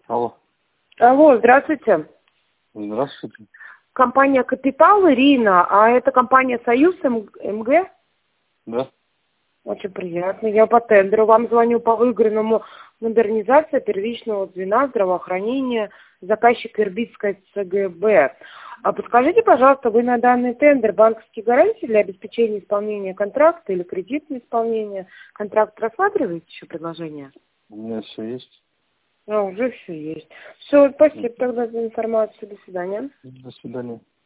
Алло. Алло, здравствуйте. Здравствуйте. Компания «Капитал», Ирина, а это компания «Союз МГ»? Да. Очень приятно. Я по тендеру вам звоню по выигранному модернизация первичного звена здравоохранения, заказчик Ирбитская ЦГБ. А подскажите, пожалуйста, вы на данный тендер банковские гарантии для обеспечения исполнения контракта или кредитное исполнение? Контракт рассматриваете еще предложение? У меня все есть. Уже все есть. Все, спасибо тогда за информацию. До свидания. До свидания.